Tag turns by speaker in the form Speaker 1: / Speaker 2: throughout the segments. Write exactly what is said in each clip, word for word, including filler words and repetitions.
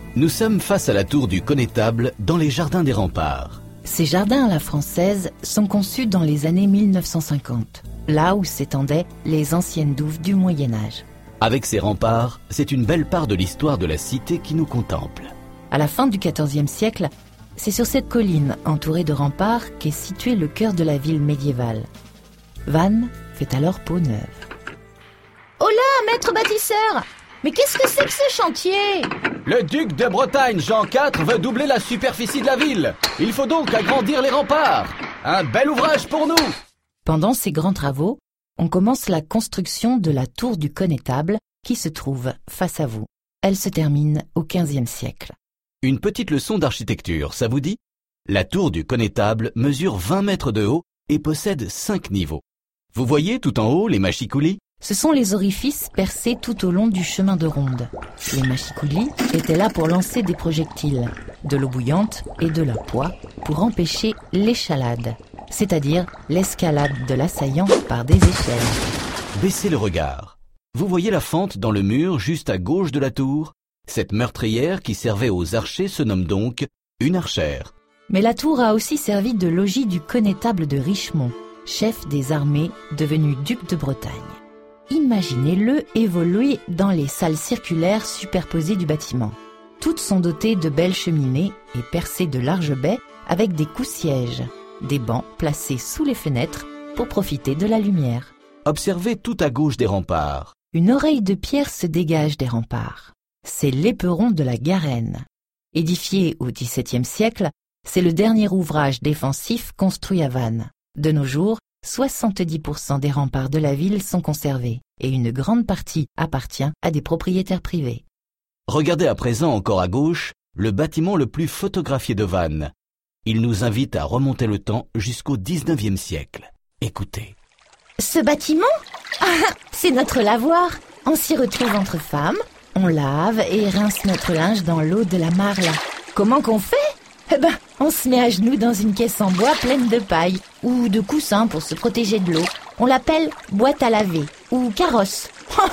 Speaker 1: Nous sommes face à la tour du Connétable dans les jardins des remparts.
Speaker 2: Ces jardins à la française sont conçus dans les années mille neuf cent cinquante, là où s'étendaient les anciennes douves du Moyen-Âge.
Speaker 1: Avec ces remparts, c'est une belle part de l'histoire de la cité qui nous contemple.
Speaker 2: À la fin du quatorzième siècle, c'est sur cette colline entourée de remparts qu'est situé le cœur de la ville médiévale. Vannes fait alors peau neuve.
Speaker 3: Oh là, maître bâtisseur! Mais qu'est-ce que c'est que ce chantier?
Speaker 1: Le duc de Bretagne, Jean quatre, veut doubler la superficie de la ville. Il faut donc agrandir les remparts. Un bel ouvrage pour nous!
Speaker 2: Pendant ces grands travaux, on commence la construction de la tour du Connétable qui se trouve face à vous. Elle se termine au quinzième siècle.
Speaker 1: Une petite leçon d'architecture, ça vous dit? La tour du Connétable mesure vingt mètres de haut et possède cinq niveaux. Vous voyez tout en haut les machicoulis?
Speaker 2: Ce sont les orifices percés tout au long du chemin de ronde. Les machicoulis étaient là pour lancer des projectiles, de l'eau bouillante et de la poix pour empêcher l'échalade, c'est-à-dire l'escalade de l'assaillant par des échelles.
Speaker 1: Baissez le regard. Vous voyez la fente dans le mur juste à gauche de la tour? Cette meurtrière qui servait aux archers se nomme donc une archère.
Speaker 2: Mais la tour a aussi servi de logis du Connétable de Richemont, chef des armées devenu duc de Bretagne. Imaginez-le évoluer dans les salles circulaires superposées du bâtiment. Toutes sont dotées de belles cheminées et percées de larges baies avec des coups-sièges, des bancs placés sous les fenêtres pour profiter de la lumière.
Speaker 1: Observez tout à gauche des remparts.
Speaker 2: Une oreille de pierre se dégage des remparts. C'est l'éperon de la Garenne. Édifié au dix-septième siècle, c'est le dernier ouvrage défensif construit à Vannes. De nos jours, soixante-dix pour cent des remparts de la ville sont conservés et une grande partie appartient à des propriétaires privés.
Speaker 1: Regardez à présent encore à gauche le bâtiment le plus photographié de Vannes. Il nous invite à remonter le temps jusqu'au dix-neuvième siècle. Écoutez.
Speaker 3: Ce bâtiment? Ah, c'est notre lavoir.
Speaker 2: On s'y retrouve entre femmes, on lave et rince notre linge dans l'eau de la Marle. Comment qu'on fait? Eh ben, on se met à genoux dans une caisse en bois pleine de paille ou de coussins pour se protéger de l'eau. On l'appelle boîte à laver ou carrosse.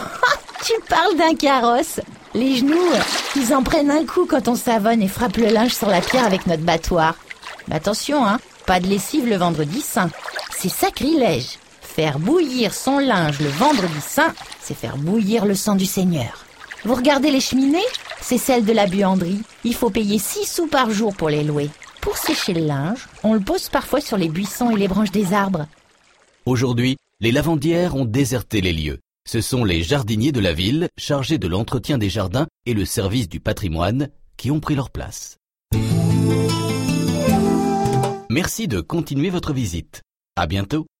Speaker 3: Tu parles d'un carrosse?
Speaker 2: Les genoux, ils en prennent un coup quand on savonne et frappe le linge sur la pierre avec notre battoir. Mais attention, hein, pas de lessive le vendredi saint. C'est sacrilège. Faire bouillir son linge le vendredi saint, c'est faire bouillir le sang du Seigneur. Vous regardez les cheminées? C'est celle de la buanderie. Il faut payer six sous par jour pour les louer. Pour sécher le linge, on le pose parfois sur les buissons et les branches des arbres.
Speaker 1: Aujourd'hui, les lavandières ont déserté les lieux. Ce sont les jardiniers de la ville, chargés de l'entretien des jardins et le service du patrimoine, qui ont pris leur place. Merci de continuer votre visite. À bientôt.